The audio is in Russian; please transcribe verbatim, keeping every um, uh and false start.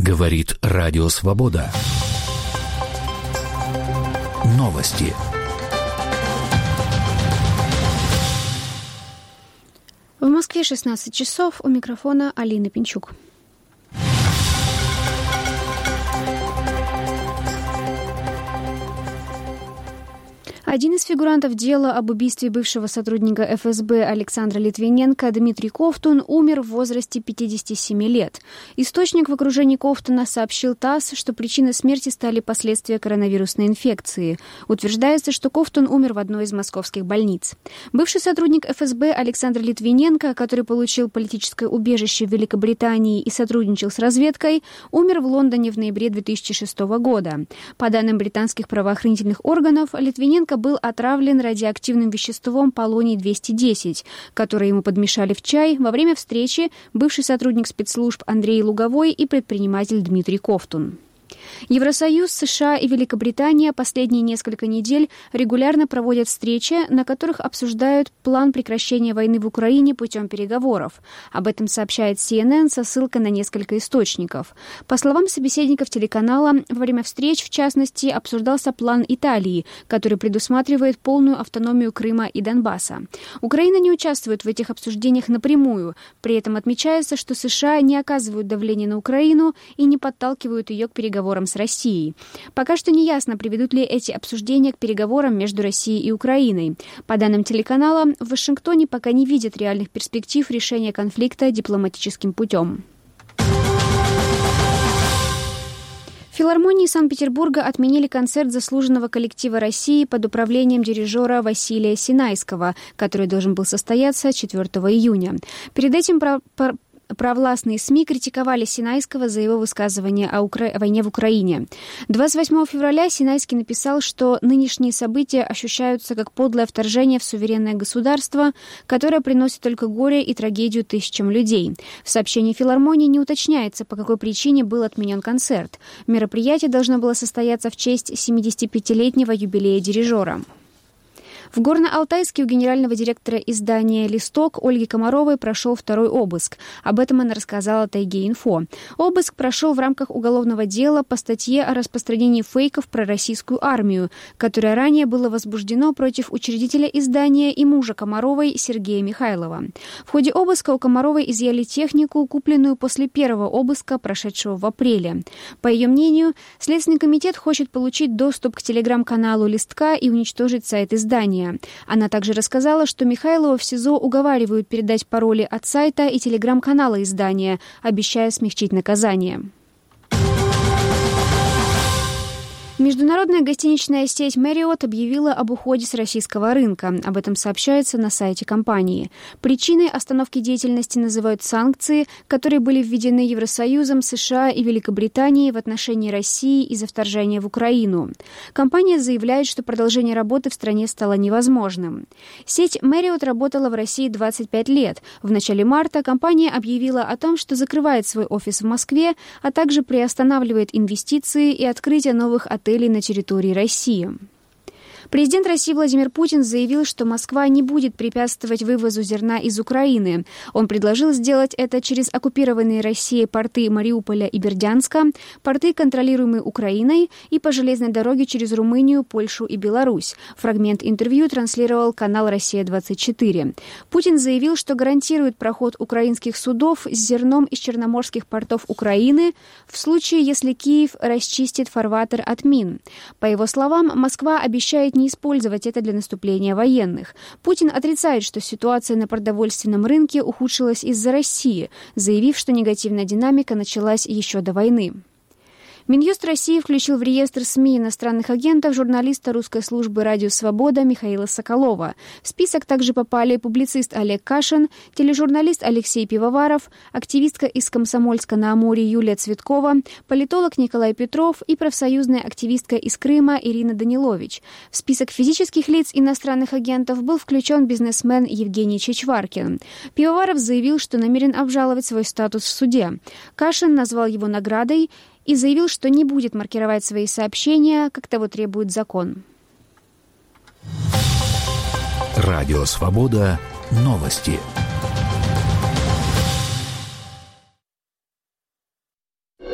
Говорит Радио Свобода. Новости. В Москве шестнадцать часов. У микрофона Алина Пинчук. Один из фигурантов дела об убийстве бывшего сотрудника эф эс бэ Александра Литвиненко, Дмитрий Ковтун, умер в возрасте пятидесяти семи лет. Источник в окружении Ковтуна сообщил ТАСС, что причиной смерти стали последствия коронавирусной инфекции. Утверждается, что Ковтун умер в одной из московских больниц. Бывший сотрудник эф эс бэ Александр Литвиненко, который получил политическое убежище в Великобритании и сотрудничал с разведкой, умер в Лондоне в ноябре две тысячи шестого года. По данным британских правоохранительных органов, Литвиненко был отравлен радиоактивным веществом полоний двести десять, которое ему подмешали в чай во время встречи бывший сотрудник спецслужб Андрей Луговой и предприниматель Дмитрий Ковтун. Евросоюз, США и Великобритания последние несколько недель регулярно проводят встречи, на которых обсуждают план прекращения войны в Украине путем переговоров. Об этом сообщает си эн эн со ссылкой на несколько источников. По словам собеседников телеканала, во время встреч, в частности, обсуждался план Италии, который предусматривает полную автономию Крыма и Донбасса. Украина не участвует в этих обсуждениях напрямую. При этом отмечается, что США не оказывают давления на Украину и не подталкивают ее к переговорам с Россией. Пока что не ясно, приведут ли эти обсуждения к переговорам между Россией и Украиной. По данным телеканала, в Вашингтоне пока не видят реальных перспектив решения конфликта дипломатическим путем. В филармонии Санкт-Петербурга отменили концерт заслуженного коллектива России под управлением дирижера Василия Синайского, который должен был состояться четвёртого июня. Перед этим про... Провластные СМИ критиковали Синайского за его высказывания о, Укра... о войне в Украине. двадцать восьмого февраля Синайский написал, что нынешние события ощущаются как подлое вторжение в суверенное государство, которое приносит только горе и трагедию тысячам людей. В сообщении филармонии не уточняется, по какой причине был отменен концерт. Мероприятие должно было состояться в честь семидесятипятилетнего юбилея дирижера. В Горно-Алтайске у генерального директора издания «Листок» Ольги Комаровой прошел второй обыск. Об этом она рассказала Тайге-Инфо. Обыск прошел в рамках уголовного дела по статье о распространении фейков про российскую армию, которое ранее было возбуждено против учредителя издания и мужа Комаровой Сергея Михайлова. В ходе обыска у Комаровой изъяли технику, купленную после первого обыска, прошедшего в апреле. По ее мнению, Следственный комитет хочет получить доступ к телеграм-каналу «Листка» и уничтожить сайт издания. Она также рассказала, что Михайлова в СИЗО уговаривают передать пароли от сайта и телеграм-канала издания, обещая смягчить наказание. Международная гостиничная сеть Marriott объявила об уходе с российского рынка. Об этом сообщается на сайте компании. Причиной остановки деятельности называют санкции, которые были введены Евросоюзом, США и Великобританией в отношении России из-за вторжения в Украину. Компания заявляет, что продолжение работы в стране стало невозможным. Сеть Marriott работала в России двадцать пять лет. В начале марта компания объявила о том, что закрывает свой офис в Москве, а также приостанавливает инвестиции и открытие новых отелей на территории России. Президент России Владимир Путин заявил, что Москва не будет препятствовать вывозу зерна из Украины. Он предложил сделать это через оккупированные Россией порты Мариуполя и Бердянска, порты, контролируемые Украиной, и по железной дороге через Румынию, Польшу и Беларусь. Фрагмент интервью транслировал канал «Россия-двадцать четыре». Путин заявил, что гарантирует проход украинских судов с зерном из черноморских портов Украины в случае, если Киев расчистит фарватер от мин. По его словам, Москва обещает не использовать это для наступления военных. Путин отрицает, что ситуация на продовольственном рынке ухудшилась из-за России, заявив, что негативная динамика началась еще до войны. Минюст России включил в реестр СМИ иностранных агентов журналиста русской службы «Радио Свобода» Михаила Соколова. В список также попали публицист Олег Кашин, тележурналист Алексей Пивоваров, активистка из Комсомольска-на-Амуре Юлия Цветкова, политолог Николай Петров и профсоюзная активистка из Крыма Ирина Данилович. В список физических лиц иностранных агентов был включен бизнесмен Евгений Чичваркин. Пивоваров заявил, что намерен обжаловать свой статус в суде. Кашин назвал его наградой и заявил, что не будет маркировать свои сообщения, как того требует закон. Радио «Свобода». Новости.